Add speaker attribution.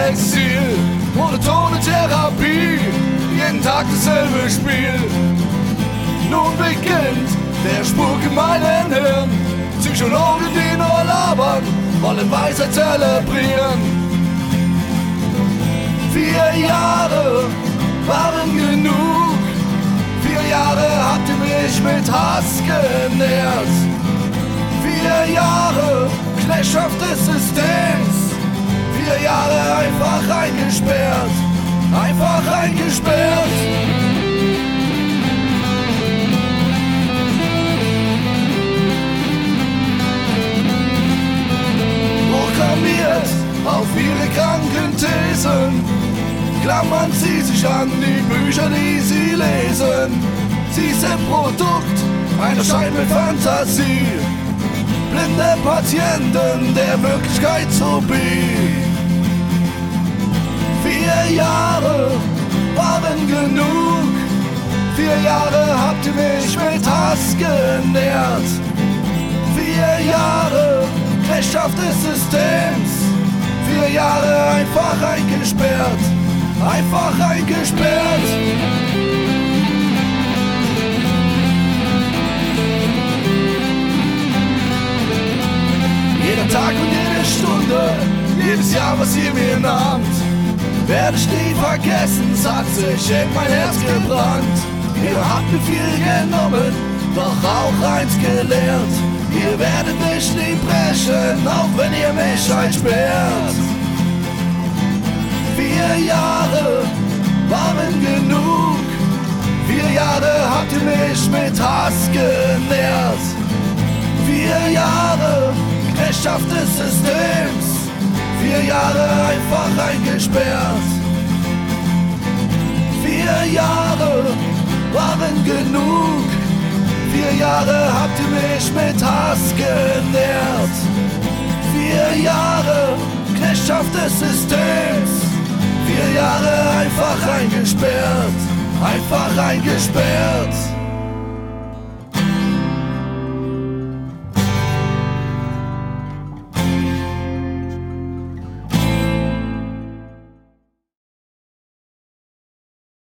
Speaker 1: Exil, monotone Therapie, jeden Tag dasselbe Spiel. Nun beginnt der Spuk in meinem Hirn. Psychologen, die nur labern, wollen Weisheit zelebrieren. 4 Jahre waren genug. 4 Jahre habt ihr mich mit Hass genährt. 4 Jahre Knechtschaft des Systems. 4 Jahre einfach eingesperrt. Einfach eingesperrt. Programmiert auf ihre kranken Thesen, klammern sie sich an die Bücher, die sie lesen. Sie sind Produkt einer Scheinweltfantasie, blinde Patienten der Wirklichkeitsphobie. 4 Jahre waren genug. 4 Jahre habt ihr mich mit Hass genährt. 4 Jahre Knechtschaft des Systems. 4 Jahre einfach eingesperrt. Einfach eingesperrt. Jeden Tag und jede Stunde, jedes Jahr, was ihr mir nahmt, werde ich nie vergessen, es hat sich in mein Herz gebrannt. Ihr habt mir viel genommen, doch auch eins gelehrt: ihr werdet mich nie brechen, auch wenn ihr mich einsperrt. 4 Jahre waren genug. 4 Jahre habt ihr mich mit Hass genährt. 4 Jahre Knechtschaft des Systems. 4 Jahre einfach eingesperrt. 4 Jahre waren genug. 4 Jahre habt ihr mich mit Hass genährt. 4 Jahre Knechtschaft des Systems. 4 Jahre einfach eingesperrt. Einfach eingesperrt.